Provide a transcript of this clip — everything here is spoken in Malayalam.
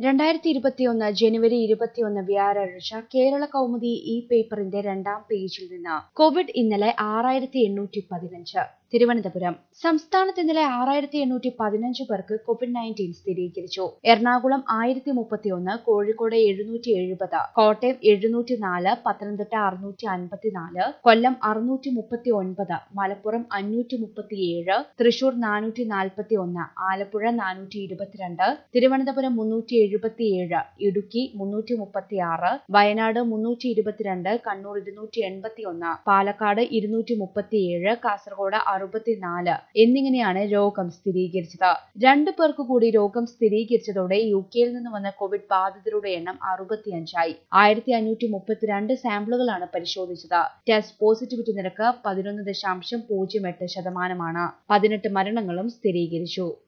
2021 ജനുവരി 21 വ്യാഴാഴ്ച കേരള കൗമുദി ഈ പേപ്പറിന്റെ രണ്ടാം പേജിൽ നിന്ന് കോവിഡ് ഇന്നലെ 6815 തിരുവനന്തപുരം സംസ്ഥാനത്ത് ഇന്നലെ 6815 പേർക്ക് കോവിഡ്-19 സ്ഥിരീകരിച്ചു. എറണാകുളം 1031, കോഴിക്കോട് 770, കോട്ടയം 704, പത്തനംതിട്ട 654, കൊല്ലം 639, മലപ്പുറം 537, തൃശൂർ 441, ആലപ്പുഴ 422, തിരുവനന്തപുരം 377, ഇടുക്കി 336, വയനാട് 322, കണ്ണൂർ 281, പാലക്കാട് 237, കാസർഗോഡ് 64 എന്നിങ്ങനെയാണ് രോഗം സ്ഥിരീകരിച്ചത്. 2 പേർക്ക് കൂടി രോഗം സ്ഥിരീകരിച്ചതോടെ യുകെയിൽ നിന്ന് വന്ന കോവിഡ് ബാധിതരുടെ എണ്ണം 65 ആയി. 1532 സാമ്പിളുകളാണ് പരിശോധിച്ചത്. ടെസ്റ്റ് പോസിറ്റിവിറ്റി നിരക്ക് 11.08%. 18 മരണങ്ങളും സ്ഥിരീകരിച്ചു.